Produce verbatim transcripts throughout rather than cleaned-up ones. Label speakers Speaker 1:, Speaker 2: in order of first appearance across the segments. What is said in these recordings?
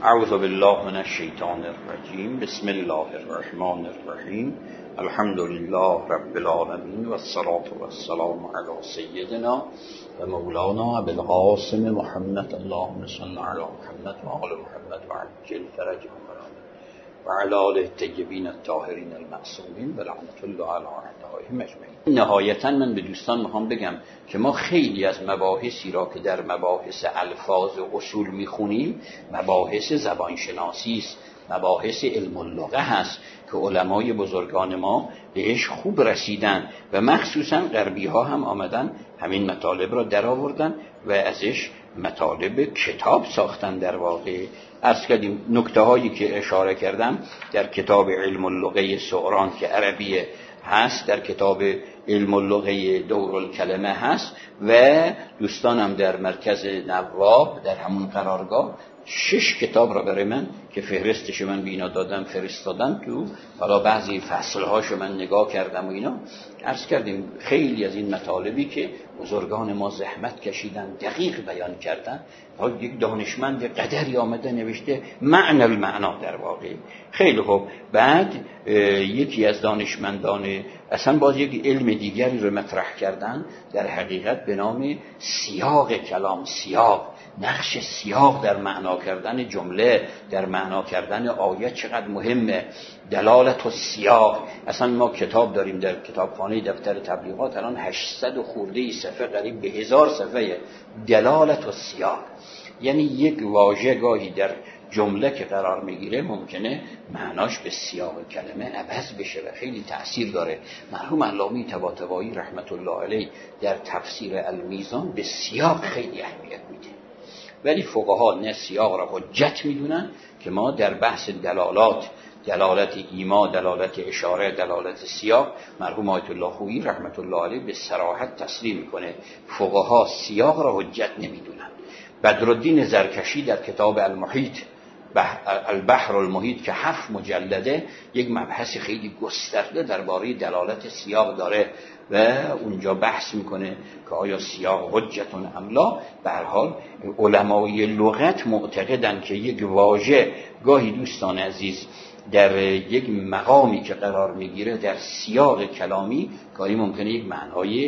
Speaker 1: اعوذ بالله من الشیطان الرجیم. بسم الله الرحمن الرحیم. الحمد لله رب العالمین و الصلاة و السلام علی سیدنا و مولانا ابوالقاسم محمد. اللهم صل علی محمد و آل محمد و عجل فرجهم و علی آله الطیبین الطاهرین المعصومین و لعنت الله علی اعدائهم اجمعین. نهایتا من به دوستان میخوام بگم که ما خیلی از مباحثی را که در مباحث الفاظ و اصول میخونیم مباحث زبانشناسی است، مباحث علم اللغه هست که علمای بزرگان ما بهش خوب رسیدن و مخصوصا غربی ها هم آمدن همین مطالب را در آوردن و ازش مطالب کتاب ساختن. در واقع از کردیم نکته هایی که اشاره کردم در کتاب علم اللغه سعران که عربیه هست، در کتاب علم اللغه دورالکلمه هست و دوستانم در مرکز نواب در همون قرارگاه شش کتاب را برای من که فهرستش من بینا دادم فرستادن تو، حالا بعضی فصلهاشو من نگاه کردم و اینا عرض کردیم. خیلی از این مطالبی که بزرگان ما زحمت کشیدن دقیق بیان کردن، حالا یک دانشمند قدری آمده نوشته معنی المعنا. در واقع خیلی خوب. بعد یکی از دانشمندان اصلا باز یک علم دیگری رو مطرح کردن در حقیقت به نام سیاق کلام. سیاق، نقش سیاق در معنا کردن جمله، در معنا کردن آیه چقدر مهمه. دلالت و سیاق. اصلا ما کتاب داریم در کتابخانه دفتر تبلیغات الان هشتصد و خورده صفحه، قریب به هزار صفحه دلالت و سیاق. یعنی یک واژه گاهی در جمله که قرار میگیره ممکنه معناش به سیاق کلمه عوض بشه و خیلی تأثیر داره. مرحوم علامه طباطبایی رحمت الله علیه در تفسیر المیزان به سیاق خیلی اهمیت میده، ولی فقها نه سیاق را حجت میدونن که ما در بحث دلالات، دلالت ایما، دلالت اشاره، دلالت سیاق، مرحوم آیت الله خویی رحمت الله علیه به صراحت تسلیم میکنه فقها سیاق را حجت نمیدونن. بدرالدین زرکشی در کتاب المحیط البحر المحیط که هفت مجلده یک مبحث خیلی گسترده درباره دلالت سیاق داره و اونجا بحث میکنه که آیا سیاق حجتون ام لا. به هر حال علمای لغت معتقدن که یک واژه گاهی دوستان عزیز در یک مقامی که قرار میگیره در سیاق کلامی گاهی ممکنه یک معنای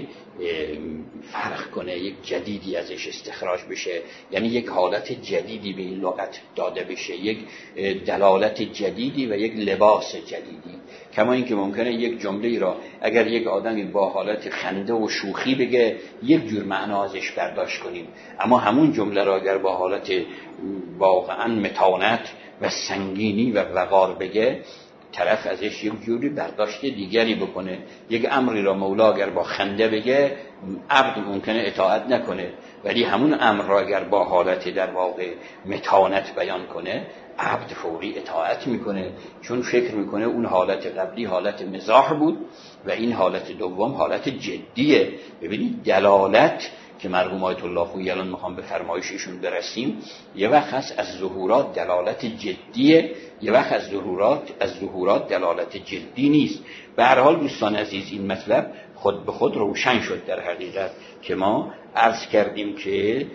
Speaker 1: فرق کنه، یک جدیدی ازش استخراج بشه، یعنی یک حالت جدیدی به این لغت داده بشه، یک دلالت جدیدی و یک لباس جدیدی. کما اینکه ممکنه یک جمله را اگر یک آدمی با حالت خنده و شوخی بگه یک جور معنا ازش برداشت کنیم، اما همون جمله را اگر با حالت واقعا متانت و سنگینی و وقار بگه طرف ازش یک جوری برداشت دیگری بکنه. یک امری را مولا اگر با خنده بگه عبد ممکنه اطاعت نکنه، ولی همون امر را اگر با حالت در واقع متانت بیان کنه عبد فوری اطاعت میکنه، چون فکر میکنه اون حالت قبلی حالت مزاح بود و این حالت دوم حالت جدیه. ببینید دلالت که مرحوم آیت الله خویی الان میخوام به فرمایششون برسیم، یه وقت هست از ظهورات دلالت جدیه، یه وقت از ظهورات از ظهورات دلالت جدی نیست. به هر حال دوستان عزیز این مطلب خود به خود روشن شد در حقیقت که ما عرض کردیم که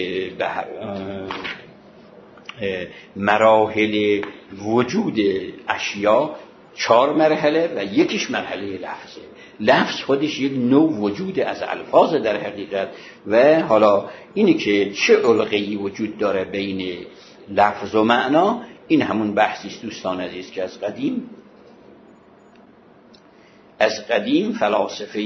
Speaker 1: مراحل وجود اشیا چهار مرحله و یکیش مرحله لفظه. لفظ خودش یک نوع وجود از الفاظ در حقیقت و حالا اینی که چه علقه‌ای وجود داره بین لفظ و معنا، این همون بحثی است دوستان عزیز که از قدیم از قدیم فلاسفه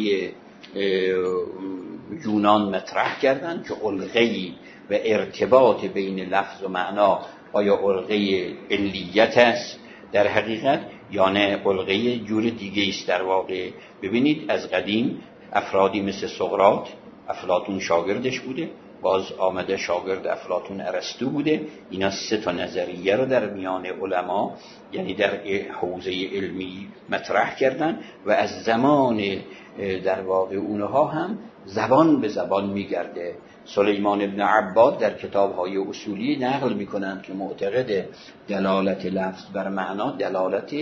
Speaker 1: یونان مطرح کردن که علقه‌ای و ارتباط بین لفظ و معنا آیا علقه علیت است در حقیقت یا نه علقه جور دیگه است در واقع. ببینید از قدیم افرادی مثل سقراط، افلاطون شاگردش بوده، باز آمده شاگرد افلاطون ارسطو بوده. اینا سه تا نظریه رو در میان علما یعنی در حوزه علمی مطرح کردن و از زمان در واقع اونها هم زبان به زبان میگرده. سلیمان ابن عباد در کتاب‌های اصولی نقل می‌کنند که معتقد دلالت لفظ بر معنا دلالت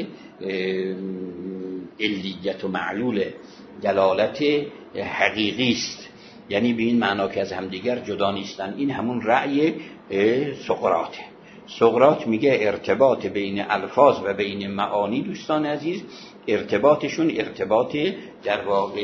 Speaker 1: علیت و معلول، دلالت حقیقی است، یعنی به این معنا که از همدیگر جدا نیستن. این همون رأی سقراطه. سقراط میگه ارتباط بین الفاظ و بین معانی دوستان عزیز ارتباطشون ارتباط در واقع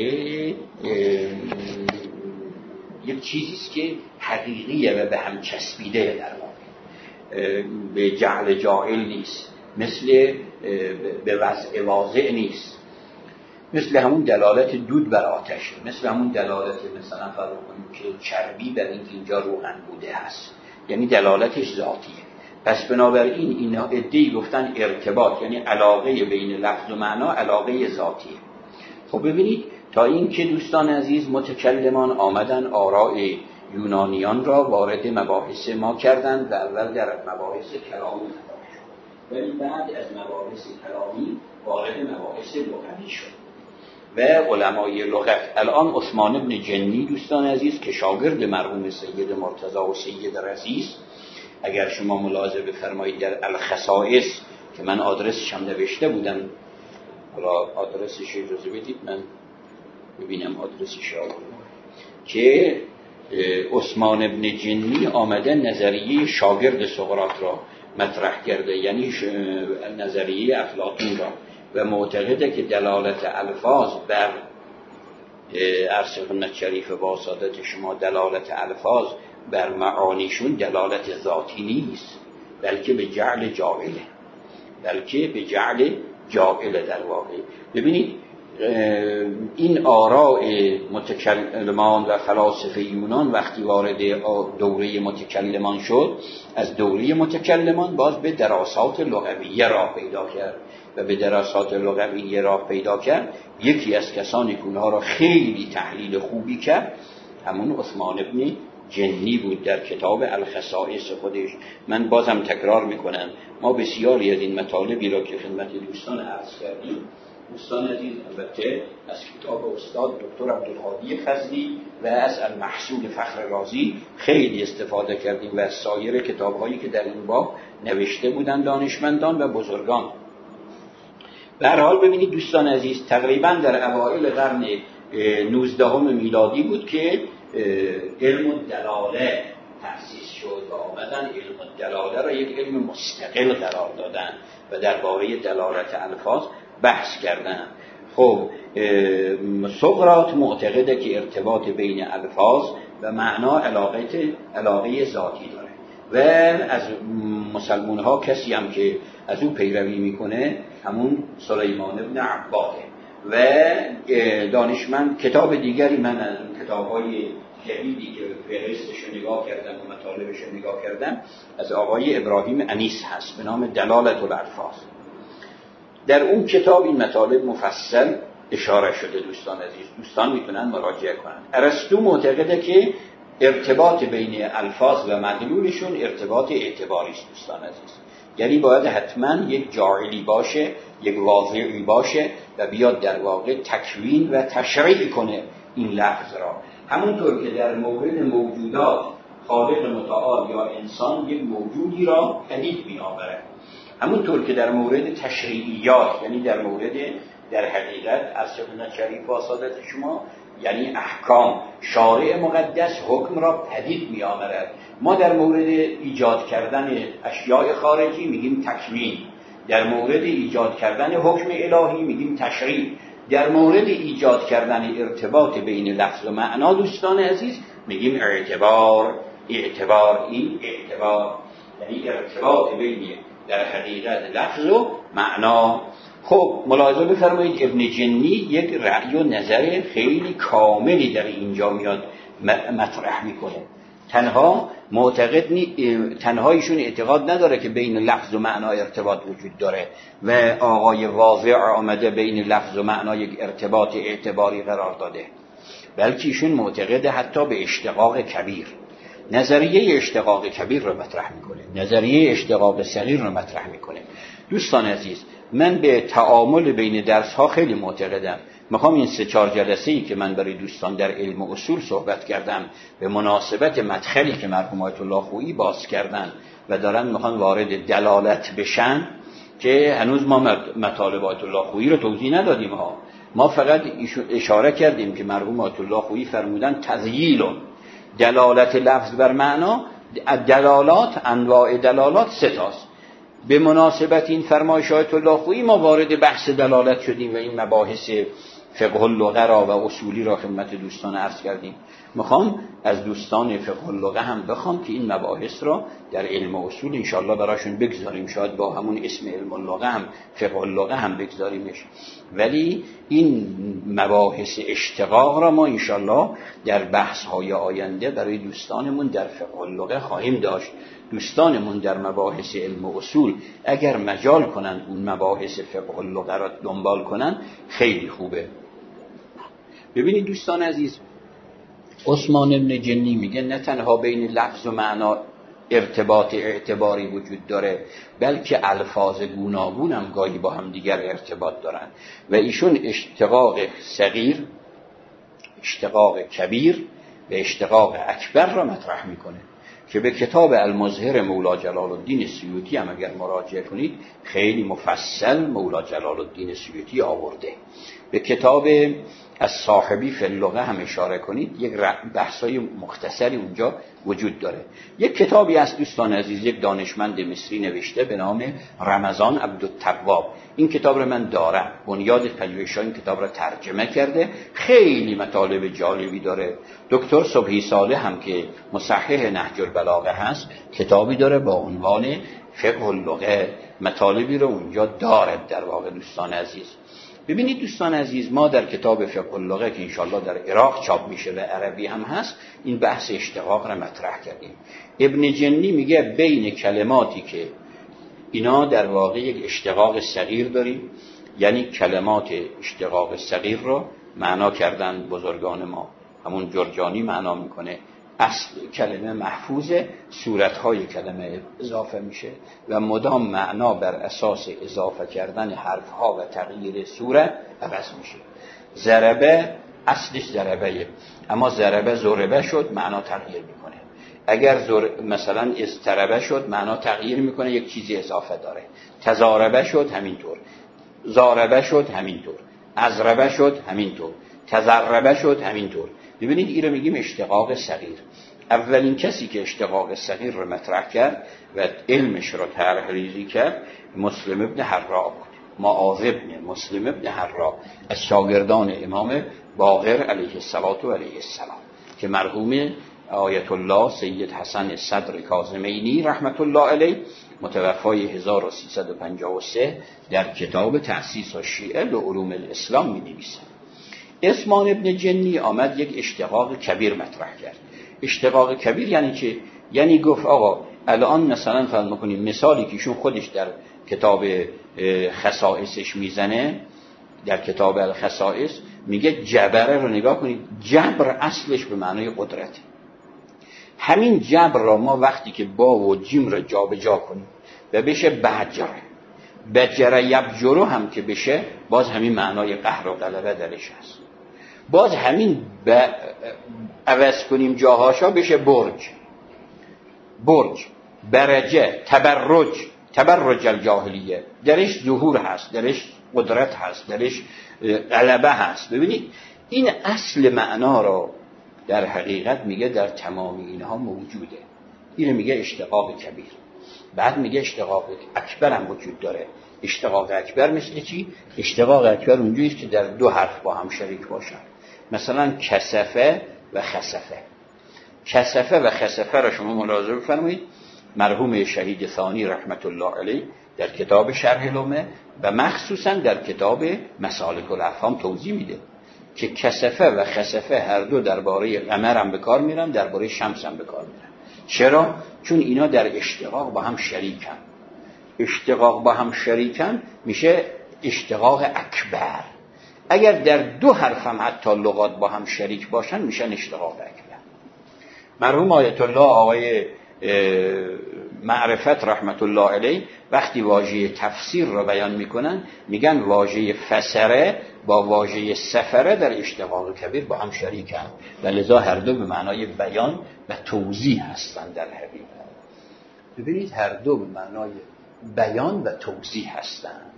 Speaker 1: یک چیزیست که حقیقیه و به هم چسبیده، در واقع به جعل جاعل نیست، مثل به وضع واضع نیست، مثل همون دلالت دود بر آتش، مثل همون دلالت مثلا فرض کنیم که چربی بر اینکه اینجا روغن بوده هست، یعنی دلالتش ذاتیه. پس بنابراین اینا ادعی گفتن ارتباط یعنی علاقه بین لفظ و معنا علاقه ذاتیه. خب ببینید تا این که دوستان عزیز متکلمان آمدن آراء یونانیان را وارد مباحث ما کردند و اول در مباحث کلامی ولی بعد از مباحث کلامی وارد مباحث لغوی شد و علمای لغت. الان عثمان بن جنی دوستان عزیز که شاگرد مرحوم سید مرتضی و سید رزی، اگر شما ملاحظه بفرمایید در الخصائص که من آدرسش هم نوشته بودم، حالا آدرسش اجازه بدید من ببینم آدرسش را، که عثمان بن جنی آمده نظریه شاگرد سقراط را مطرح کرده، یعنی نظریه افلاطون را، و معتقده که دلالت الفاظ بر عرض خدمت شریف با سعادت شما دلالت الفاظ بر معانیشون دلالت ذاتی نیست، بلکه به جعل جاعله، بلکه به جعل جاعله در واقع. ببینید این آراء متکلمان و فلاسفه یونان وقتی وارد دوره متکلمان شد، از دوره متکلمان باز به دراسات لغویه راه پیدا کرد و به دراسات لغویه راه پیدا کرد. یکی از کسانی که اونها را خیلی تحلیل خوبی کرد همون عثمان بن جنی بود در کتاب الخصائص خودش. من بازم تکرار میکنم، ما بسیاری از این مطالبی را که خدمت دوستان عرض کردیم، دوستان عزیز البته از کتاب استاد دکتر عبدالهادی فضلی و از المحصول فخر رازی خیلی استفاده کردیم و از سایر کتاب‌هایی که در این باب نوشته بودند دانشمندان و بزرگان. به هر حال ببینید دوستان عزیز تقریبا در اوایل قرن نوزدهم میلادی بود که علم الدلاله تأسیس شد و آمدن علم الدلاله را یک علم مستقل قرار دادن و درباره دلالت الفاظ بحث کردن. خب سقراط معتقده که ارتباط بین الفاظ و معنا علاقه علاقه ذاتی داره و از مسلمان ها کسی هم که از او پیروی میکنه همون سلیمان ابن عباده و دانشمند. کتاب دیگری من از کتاب‌های جدیدی که فهرستش رو نگاه کردم و مطالبش رو نگاه کردم از آقای ابراهیم انیس هست به نام دلالت الالفاظ. در اون کتاب این مطالب مفصل اشاره شده دوستان عزیز، دوستان میتونن مراجعه کنن. ارسطو معتقده که ارتباط بین الفاظ و مدلولشون ارتباط اعتباری است دوستان عزیز، یعنی باید حتما یک جاعلی باشه، یک واضعی باشه و بیاد در واقع تکوین و تشریع کنه این لفظ را. همونطور که در مورد موجودات خالق متعال یا انسان یک موجودی را پدید می آورد، همونطور که در مورد تشریعیات یعنی در مورد در حقیقت از سنت شریف و سعادت شما یعنی احکام شارع مقدس حکم را پدید می آورد. ما در مورد ایجاد کردن اشیاء خارجی میگیم تکوین، در مورد ایجاد کردن حکم الهی میگیم تشریع، در مورد ایجاد کردن ارتباط بین لفظ و معنا دوستان عزیز میگیم اعتبار. اعتبار این اعتبار یعنی ارتباط بین در حقیقت لفظ و معنا. خب ملاحظه بفرمایید ابن جنی یک رأی و نظر خیلی کاملی در اینجا میاد مطرح میکنه. تنها معتقد نی... تنها ایشون اعتقاد نداره که بین لفظ و معنا ارتباط وجود داره و آقای واضع آمده بین لفظ و معنا یک ارتباط اعتباری قرار داده، بلکه ایشون معتقد حتی به اشتقاق کبیر. نظریه اشتقاق کبیر رو مطرح میکنه، نظریه اشتقاق صغیر رو مطرح میکنه. دوستان عزیز من به تعامل بین درس ها خیلی معتقدم. میخوام این سه چهار جلسه ای که من برای دوستان در علم اصول صحبت کردم به مناسبت مدخلی که مرحوم آیت الله خویی باز کردن و دارن میخوان وارد دلالت بشن، که هنوز ما مطالب آیت الله خویی رو توضیح ندادیم ها، ما فقط اشاره کردیم که مرحوم آیت الله خویی فرمودن تذییل دلالت لفظ بر معنا دلالات، انواع دلالات سه تاست. به مناسبت این فرمایش آیت الله خویی ما وارد بحث دلالت شدیم و این مباحث فقه اللغه را و اصولی را خدمت دوستان عرض کردیم. میخوام از دوستان فقه اللغه هم بخوام که این مباحث را در علم و اصول انشاءالله براشون بگذاریم، شاید با همون اسم علم اللغه هم فقه اللغه هم بگذاریمش، ولی این مباحث اشتقاق را ما انشاءالله در بحث های آینده برای دوستانمون در فقه اللغه خواهیم داشت. دوستانمون در مباحث علم و اصول اگر مجال کنند اون مباحث فقه اللغه را دنبال کنند خیلی خوبه. ببینید دوستان عزیز، عثمان ابن جنی میگه نه تنها بین لفظ و معنا ارتباط اعتباری وجود داره، بلکه الفاظ گوناگون هم گاهی با هم دیگر ارتباط دارن و ایشون اشتقاق صغیر، اشتقاق کبیر و اشتقاق اکبر را مطرح میکنه که به کتاب المظهر مولا جلال الدین سیوطی هم اگر مراجعه کنید خیلی مفصل مولا جلال الدین سیوطی آورده. به کتاب از صاحبی فی اللغه هم اشاره کنید، یک بحثای مختصری اونجا وجود داره. یک کتابی از دوستان عزیز یک دانشمند مصری نوشته به نام رمضان عبدالتواب. این کتاب رو من دارم، بنیاد پژوهش‌ها این کتاب رو ترجمه کرده، خیلی مطالب جالبی داره. دکتر صبحی صالح هم که مصحح نهج البلاغه هست کتابی داره با عنوان فقه اللغه، مطالبی رو اونجا داره در واقع دوستان عزیز. ببینید دوستان عزیز، ما در کتاب فقه اللغه که انشاءالله در عراق چاپ میشه و عربی هم هست این بحث اشتقاق را مطرح کردیم. ابن جنی میگه بین کلماتی که اینا در واقع یک اشتقاق صغیر داریم، یعنی کلمات اشتقاق صغیر رو معنا کردن بزرگان ما، همون جرجانی معنا میکنه اصل کلمه محفوظه، صورتهای کلمه اضافه میشه و مدام معنا بر اساس اضافه کردن حرفها و تغییر صورت عوض میشه. ضربه اصلش ضربه، اما ضربه ضربه شد معنا تغییر میکنه. اگر زر... مثلا اضطربه شد معنا تغییر میکنه، یک چیزی اضافه داره. تضاربه شد همینطور، ضاربه شد همینطور، اضربه شد همینطور، تضربه شد همینطور. ببینید این رو میگیم اشتقاق صغیر. اولین کسی که اشتقاق صغیر رو مطرح کرد و علمش رو طرح ریزی کرد مسلم ابن حرا بود. معاذ ابن مسلم ابن حرا از شاگردان امام باقر علیه الصلاة و علیه السلام که مرحوم آیت الله سید حسن صدر کاظمینی رحمت الله علیه متوفای هزار و سیصد و پنجاه و سه در کتاب تأسیس الشیعه به علوم الاسلام می نویسد. عثمان ابن جنی آمد یک اشتقاق کبیر مطرح کرد. اشتقاق کبیر یعنی چه؟ یعنی گفت آقا الان مثلا فرض می‌کنیم مثالی که ایشون خودش در کتاب خصائصش میزنه، در کتاب الخصائص میگه جبره رو نگاه کنید، جبر اصلش به معنای قدرته. همین جبر را ما وقتی که با و جیم را جا به جا کنیم و بشه بجر، بجر یبجرو هم که بشه باز همین معنای قهر و غلبه درش هست. باز همین ب... عوض کنیم جاهاشا بشه برج، برج، برجه، تبرج، تبرج الجاهلیه، درش ظهور هست، درش قدرت هست، درش غلبه هست. ببینید این اصل معنا را در حقیقت میگه در تمام اینها موجوده. اینو میگه اشتقاق کبیر. بعد میگه اشتقاق اکبر هم وجود داره. اشتقاق اکبر مثل چی؟ اشتقاق اکبر اونجوریه که در دو حرف با هم شریک باشن. مثلا کسفه و خسفه. کسفه و خسفه را شما ملاحظه بفرمایید مرحوم شهید ثانی رحمت الله علیه در کتاب شرح لمعه و مخصوصا در کتاب مسالک الافهام توضیح میده که کسفه و خسفه هر دو درباره قمر هم به کار میرن، درباره شمس هم به کار میرن. چرا؟ چون اینا در اشتقاق با هم شریکن. اشتقاق با هم شریکن میشه اشتقاق اکبر. اگر در دو حرف هم حتی لغات با هم شریک باشن میشن اشتقاق اکبر. مرحوم آیت الله آقای معرفت رحمت الله علیه وقتی واژه تفسیر را بیان میکنن میگن واژه فسره با واژه سفره در اشتقاق کبیر با هم شریکن و لذا هر دو به معنای بیان و توضیح هستند. در حقیقت ببینید هر دو به معنای بیان و توضیح هستند.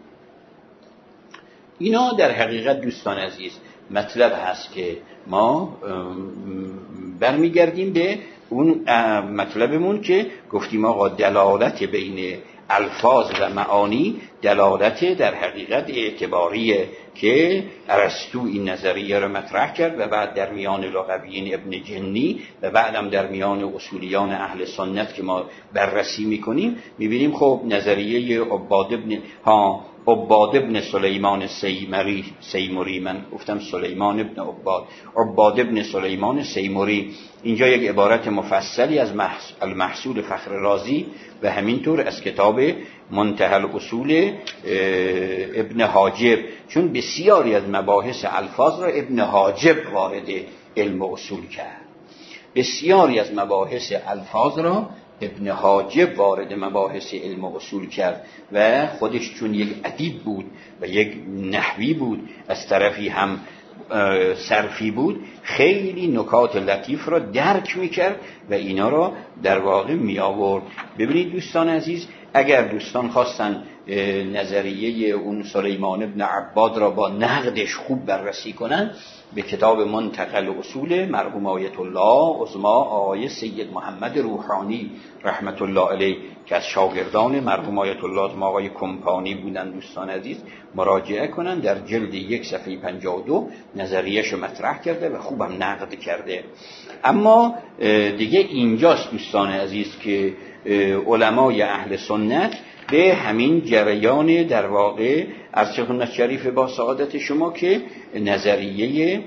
Speaker 1: اینا در حقیقت دوستان عزیز مطلب هست که ما برمیگردیم به اون مطلبمون که گفتیم آقا دلالت بین الفاظ و معانی دلالت در حقیقت اعتباریه که ارسطو این نظریه رو مطرح کرد و بعد در میان لغویین ابن جنی و بعدم در میان اصولیان اهل سنت که ما بررسی میکنیم میبینیم خب نظریه عباد ابن ها عباد ابن سلیمان سیمری سیمری من گفتم سلیمان ابن عباد عباد ابن سلیمان سیمری اینجا یک عبارت مفصلی از المحصول فخر رازی و همینطور از کتاب منتهی الاصول ابن حاجب، چون بسیاری از مباحث الفاظ را ابن حاجب وارد علم اصول کرد. بسیاری از مباحث الفاظ را ابن حاجب وارد مباحث علم اصول کرد و خودش چون یک ادیب بود و یک نحوی بود، از طرفی هم صرفی بود، خیلی نکات لطیف را درک میکرد و اینا را در واقع می آورد. ببینید دوستان عزیز، اگر دوستان خواستن نظریه اون سلیمان ابن عباد را با نقدش خوب بررسی کنن، به کتاب منتقل اصول مرحوم آیت الله عظما آقای سید محمد روحانی رحمت الله علیه که از شاگردان مرحوم آیت الله عظما آقای کمپانی بودن دوستان عزیز مراجعه کنن. در جلد یک صفحه پنجاه و دو نظریه‌شو مطرح کرده و خوبم نقد کرده. اما دیگه اینجاست دوستان عزیز که علمای اهل سنت به همین جریان در واقع از سنت شریف با سعادت شما که نظریه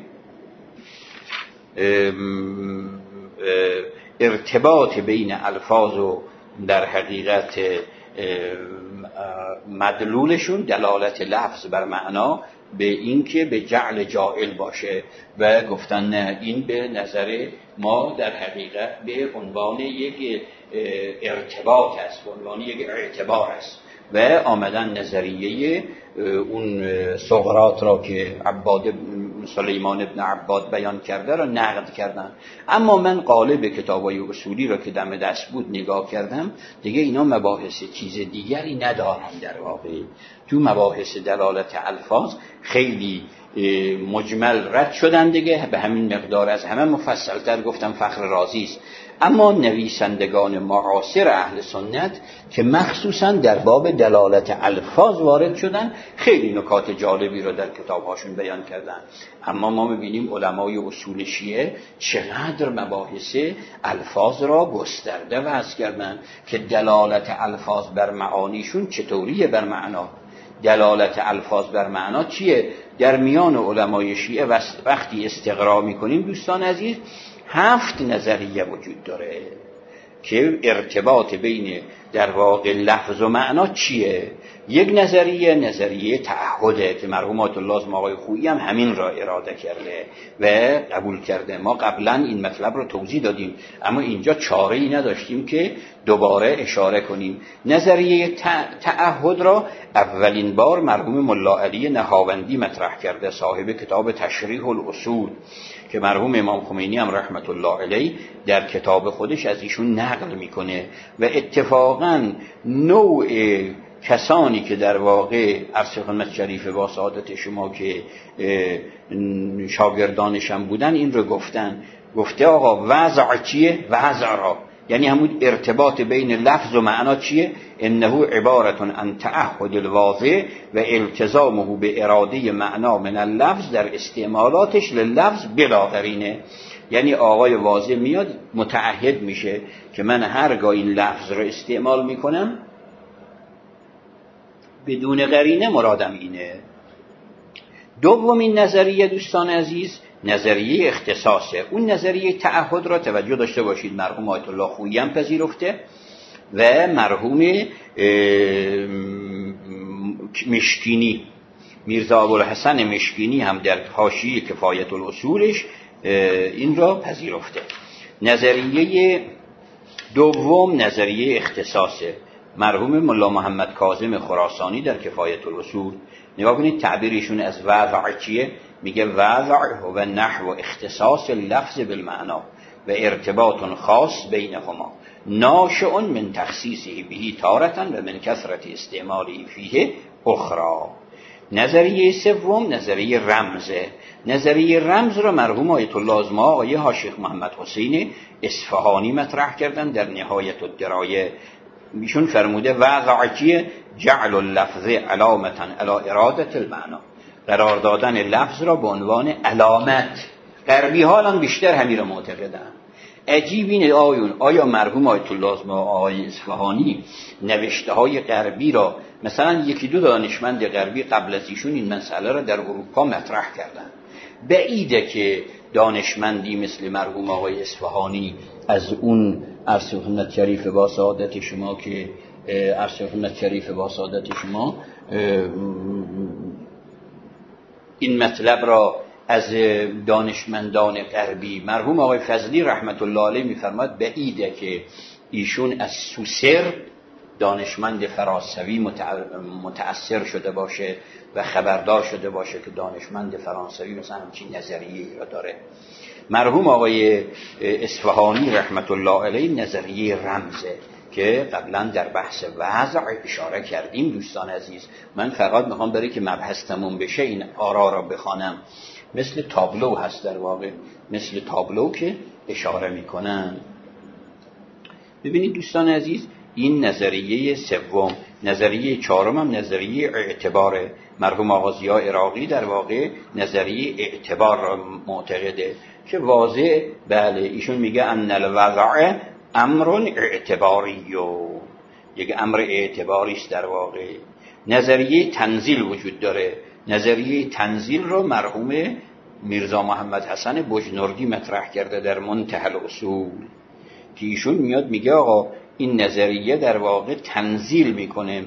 Speaker 1: ارتباط بین الفاظ و در حقیقت مدلولشون دلالت لفظ بر معنا به این که به جعل جاعل باشه و گفتن نه، این به نظر ما در حقیقت به عنوان یک ارتباط است، به عنوان یک اعتبار است و آمدن نظریه اون سقراط را که عباد سلیمان ابن عباد بیان کرده را نقد کردن. اما من قالب کتابای اصولی را که دم دست بود نگاه کردم، دیگه اینا مباحث چیز دیگری ندارن. در واقع تو مباحث دلالت الفاظ خیلی مجمل رد شدن دیگه، به همین مقدار از همه مفصلتر گفتم فخر رازی است. اما نویسندگان معاصر اهل سنت که مخصوصا در باب دلالت الفاظ وارد شدن خیلی نکات جالبی رو در کتابهاشون بیان کردن. اما ما می‌بینیم علمای اصول شیعه چقدر مباحث الفاظ را گسترده وضع کردن که دلالت الفاظ بر معانیشون چطوریه بر معنا. دلالت الفاظ بر معنا چیه؟ در میان علمای شیعه وقتی استقرا می‌کنیم دوستان عزیز هفت نظریه وجود داره که ارتباط بین در واقع لفظ و معنا چیه. یک نظریه نظریه تعهده که مرحوم آیت الله عظما آقای خویی هم همین را اراده کرده و قبول کرده. ما قبلا این مطلب رو توضیح دادیم اما اینجا چاره‌ای نداشتیم که دوباره اشاره کنیم. نظریه تعهد را اولین بار مرحوم ملا علی نهاوندی مطرح کرده، صاحب کتاب تشریح الاصول که مرحوم امام خمینی هم رحمت الله علیه در کتاب خودش از ایشون نقل میکنه و اتفاقا نوع کسانی که در واقع عرض خدمت شریف با سعادت شما که شاگردانش هم بودن این رو گفتن. گفته آقا وضع چیه؟ وضع را یعنی همون ارتباط بین لفظ و معنا چیه؟ انه عبارت عن تعهد الواضع و التزامه به اراده معنا من اللفظ در استعمالاتش للفظ بلا قرینه. یعنی آقای واضع میاد متعهد میشه که من هرگاه این لفظ رو استعمال میکنم بدون قرینه مرادم اینه. دومین نظریه دوستان عزیز نظریه اختصاصه. اون نظریه تعهد را توجه داشته باشید مرحوم آیت الله خویی هم پذیرفته و مرحوم مشکینی میرزا ابوالحسن مشکینی هم در حاشیه کفایت الاصولش این را پذیرفته. نظریه دوم نظریه اختصاصه. مرحوم ملا محمد کاظم خراسانی در کفایت الاصول نگاه کنید تعبیرشون از وضع چیه؟ میگه وضع و نحو اختصاص اللفظ بالمعنا و ارتباط خاص بینهما ناشئ من تخصیصه به تارة و من کثرت استعماله فیه اخرى. نظریه سوم نظریه رمزه. نظریه رمز را مرحوم آیت الله عظما آقای حاجی محمد حسین اصفهانی مطرح کردن در نهایت الدرایه. ایشون فرموده وضعی جعل اللفظ علامتا علی اراده المعنی، قرار دادن لفظ را به عنوان علامت. غربی ها الان بیشتر همین را معتقدن. عجیب اینه آیون آیا مرحوم آیت الله عظما آقای اصفهانی نوشته های غربی را، مثلا یکی دو دانشمند غربی قبل از ایشون این مسئله را در اروپا مطرح کردن، بعیده که دانشمندی مثل مرحوم آقای اصفهانی از اون عرض خدمت شریف با سعادت شما که عرض خدمت شریف با سعادت شما این مطلب را از دانشمندان غربی، مرحوم آقای فضلی رحمت الله علیه میفرماد بعیده که ایشون از سوسر دانشمند فرانسوی متأثر شده باشه و خبردار شده باشه که دانشمند فرانسوی مثلا همچین نظریه‌ای را داره. مرحوم آقای اصفهانی رحمت الله علیه نظریه رمزه که قبلا در بحث وضع اشاره کردیم. دوستان عزیز، من فقط میخوام برای که مبحث تموم بشه این آرا را بخوانم. مثل تابلو هست، در واقع مثل تابلو که اشاره میکنن. ببینید دوستان عزیز، این نظریه سوم. نظریه چهارم هم نظریه اعتباره. مرحوم آقا ضیا عراقی در واقع نظریه اعتبار را معتقده که واضح، بله ایشون میگه ان الوضع امر اعتباری، یک امر اعتباری است در واقع. نظریه تنزیل وجود داره. نظریه تنزیل رو مرحوم میرزا محمد حسن بجنوردی مطرح کرده در منتهی الاصول که ایشون میاد میگه آقا این نظریه در واقع تنزیل میکنه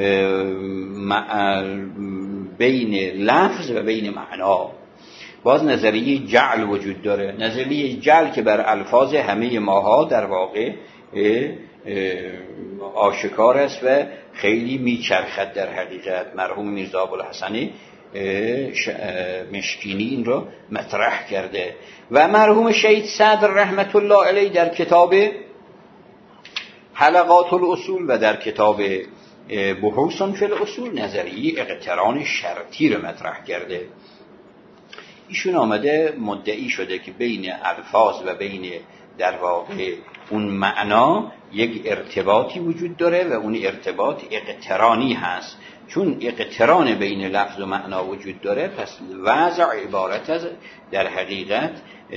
Speaker 1: بین لفظ و بین معنا. باز نظریه جعل وجود داره. نظریه جعل که بر الفاظ همه ماها در واقع آشکار است و خیلی میچرخد در حقیقت. مرحوم میرزا ابوالحسن مشکینی این رو مطرح کرده و مرحوم شهید صدر رحمت الله علیه در کتاب حلقات الاصول و در کتاب بحوث فی الاصول نظریه اقتران شرطی رو مطرح کرده. ایشون آمده مدعی شده که بین الفاظ و بین در واقع اون معنا یک ارتباطی وجود داره و اون ارتباط اقترانی هست. چون اقتران بین لفظ و معنا وجود داره، پس وضع عبارت از در حقیقت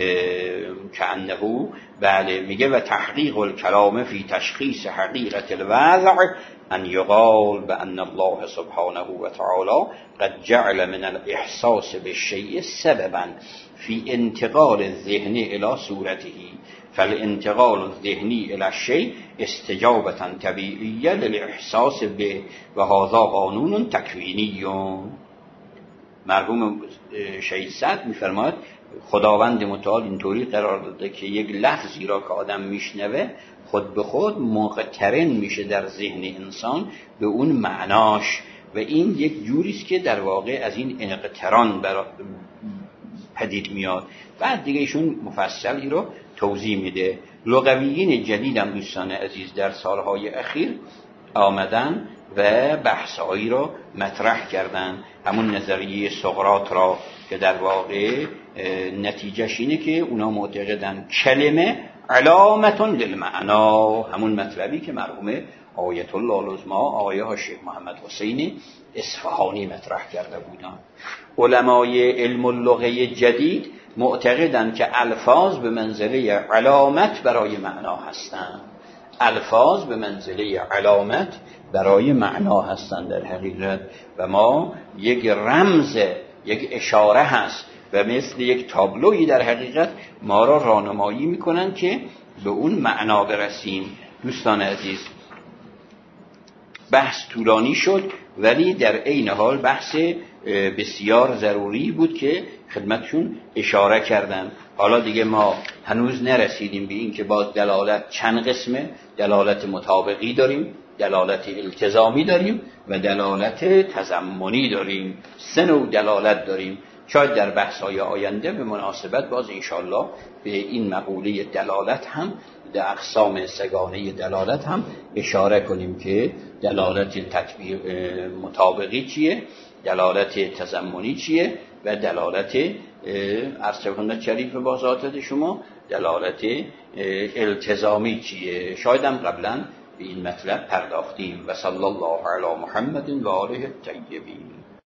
Speaker 1: کأنه بله میگه و تحقیق الکلام فی تشخیص حقیقت الوضع ان یقال بأن الله سبحانه و تعالی قد جعل من الاحساس بالشیء سببا فی انتقال الذهن الى صورته فالانتقال الذهنی الى الشیء استجابة طبیعیه للاحساس به و هذا قانون تکوینی. مرحوم شهید صدر میفرماد خداوند متعال اینطوری قرار داده که یک لفظی را که آدم میشنوه خود به خود مقترن میشه در ذهن انسان به اون معناش و این یک جوریست که در واقع از این اقتران پدید میاد. بعد دیگه ایشون مفصلی رو توضیح میده. لغویین جدید هم دوستان عزیز در سالهای اخیر آمدن و بحثایی رو مطرح کردن. همون نظریه سقراط را که در واقع نتیجهش اینه که اونا معتقدن کلمه علامتون للمعنا، همون مطلبی که مرحوم آیت الله العظما آقای حاجی محمد حسین اصفهانی مطرح کرده بودن. علمای علم اللغه جدید معتقدن که الفاظ به منزله علامت برای معنا هستند. الفاظ به منزله علامت برای معنا هستند در حقیقت و ما یک رمز، یک اشاره هست و مثل یک تابلویی در حقیقت ما را راهنمایی میکنن که به اون معنا برسیم. دوستان عزیز، بحث طولانی شد ولی در عین حال بحث بسیار ضروری بود که خدمتشون اشاره کردم. حالا دیگه ما هنوز نرسیدیم به این که باز دلالت چند قسمه. دلالت مطابقی داریم، دلالت التزامی داریم و دلالت تضمنی داریم. سه نوع دلالت داریم. شاید در بحث‌های آینده به مناسبت باز انشالله به این مقوله دلالت هم، در اقسام سگانه دلالت هم اشاره کنیم که دلالت تطبیق مطابقی چیه دلالت تضمنی چیه و دلالت عرض کنم شریف با ذات شما دلالت التزامی چیه. شاید هم قبلا به این مطلب پرداختیم. و صلی الله علی محمد و آله الطیبین.